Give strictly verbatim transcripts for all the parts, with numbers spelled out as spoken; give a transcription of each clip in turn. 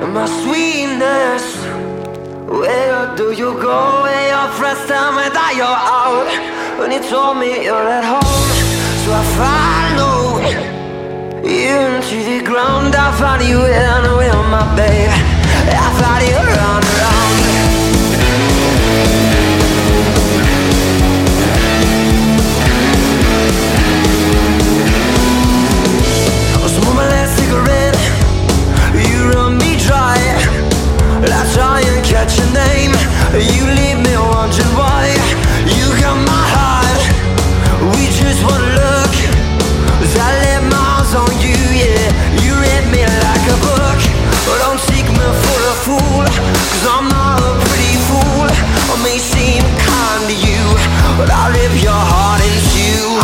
My sweetness, where do you go? Where your friends tell me that you're out, when you told me you're at home. So I follow you into the ground. I follow you in with my babe. I follow you round and round. Smoke my last cigarette, you run me dry. I try and catch your name, you leave me wondering why. You got my heart, we just wanna look. I lay my eyes on you, yeah. You read me like a book. But don't take me for a fool, cause I'm not a pretty fool. I may seem kind to you, but I rip your heart in two.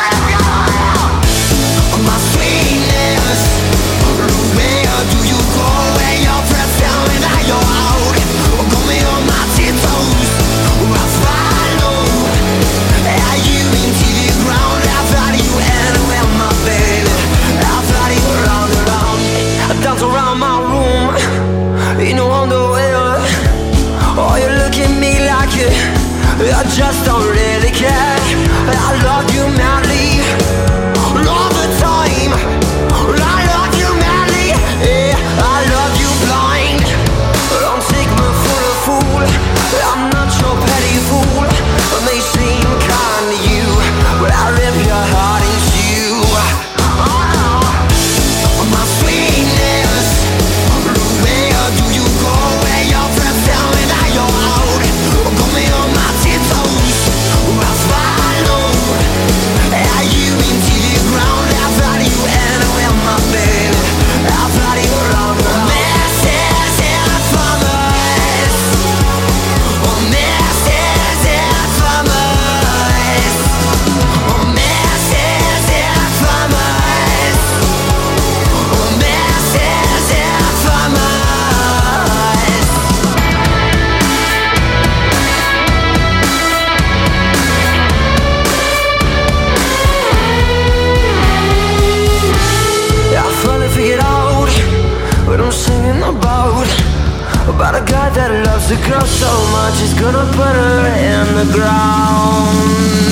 My sweetness, where do you go? Where your friends tell me that you're out. Got me on my tiptoes, I follow. Are you into the ground? I follow you anywhere, my baby. I follow you around and round. I dance around my room in no underwear. Oh, you look at me like you, I just don't really care. I love you madly, all the time. I love you madly, yeah. I love you blind. Don't take me for a fool, I'm not your petty fool. I may seem kind to you, but I rip your heart in two. Oh, my sweetness, where do you go? Where your friends tell me that you're out. Got me on my tiptoes, I follow. Are you into the ground? I follow you anywhere, my baby. I follow you around the messes and farmers. Oh, messes and farmers. Oh, messes and farmers. Oh, messes and farmers. I finally figured out what I'm singing about. About a guy that loves a girl so much he's gonna put her in the ground.